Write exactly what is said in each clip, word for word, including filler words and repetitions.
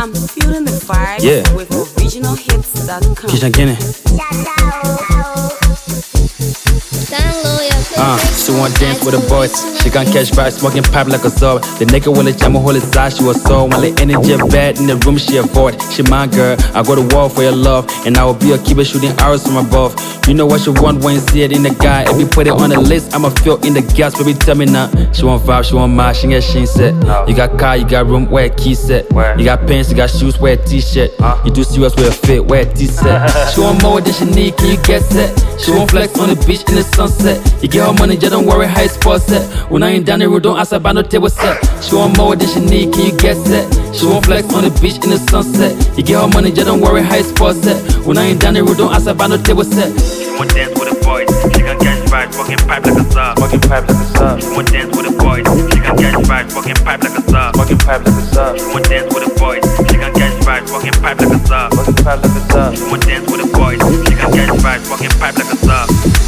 I'm feeling the vibes Yeah. with original hits dot com. Kishan Guinea. Uh, she want dance with the boys. She can catch vibes, smoking pipe like a zorb. The nigga will let jam hold his eyes, she was so. When the energy bad in the room, she avoid. She my girl, I go to war for your love. And I will be a keeper shooting arrows from above. You know what you want when you see it in the guy. If you put it on the list, I'ma fill in the gas, baby, tell me now. She want vibe, she want my, she get she set. You got car, you got room, where key set. You got pants, you got shoes, wear a t-shirt. You do serious, wear a fit, wear a t-set. She want more than she need, can you get set? She want flex on the beach in the sunset. You get her money, just don't worry how it's sports set. When I ain't down the road, don't ask about no table set. She want more than she need, can you get set? She want flex on the beach in the sunset. You get her money, just don't worry how it's sports set. When I ain't down the road, don't ask about no table set. She want dance with the boys, she can catch vibes, fucking pipe like a sub. Fucking pipe like a sub. She want dance with the boys, she can catch vibes, fucking pipe like a sub. Fucking pipe like a sub. She want dance with the boys, she can catch vibes, fucking pipe like a sub. Fucking pipe like a sub. She want dance with the boys, she can catch vibes, fucking pipe like a sub.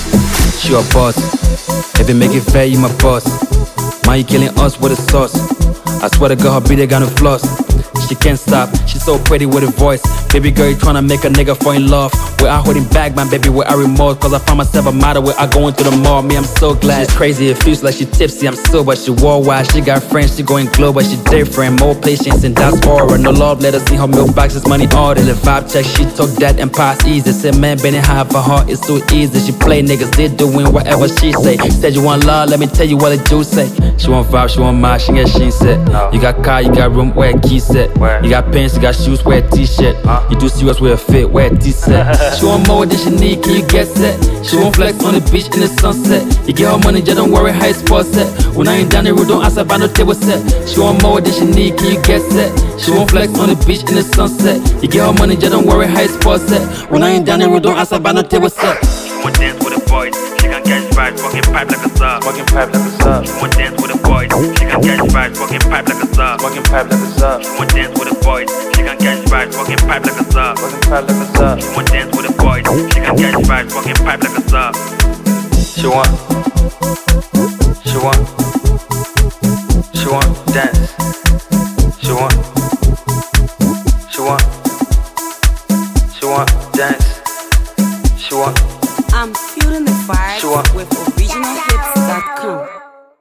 She your boss. If you make it fair, you my boss. Man, you killing us with a sauce. I swear to God, her beat, they got no floss. She can't stop, she's so pretty with a voice. Baby girl, you tryna make a nigga fall in love. Where I holding back, man, baby, where I remorse. Cause I found myself a model where I go into the mall. Me, I'm so glad. She's crazy, it feels like she tipsy. I'm sober, she worldwide. She got friends, she going global. She different, more patience, and that's aura. No love letters in her milk boxes, money order. The vibe check, she took that and passed easy. Said, man, bending high for her, it's so easy. She play niggas, they doing whatever she say. Said you want love, let me tell you what the Jews say. She want vibe, she want my, she get she set. You got car, you got room, wear a key set. You got pants, you got shoes, wear a t-shirt. You do serious, wear a fit, wear a t-set. She want more than she need, can you get set? She want flex on the beach in the sunset. You get her money, just don't worry how it's sports set. When I ain't down the road, don't ask about no table set. She want more than she need, can you get set? She want flex on the beach in the sunset. You get her money, just don't worry how it's sports set. When I ain't down the road, don't ask about no table set. She want dance with the boys, she can catch vibes, fucking pipe like a sub. Fucking pipe like a sub. She want dance with the boys, she can catch vibes, fucking pipe like a sub. Fucking pipe like a sub. She want dance with the boys, she can catch vibes, fucking pipe like a sub. Fucking pipe like a sub. She want dance with the boys, she can catch vibes, fucking pipe like a sub. She want. She want.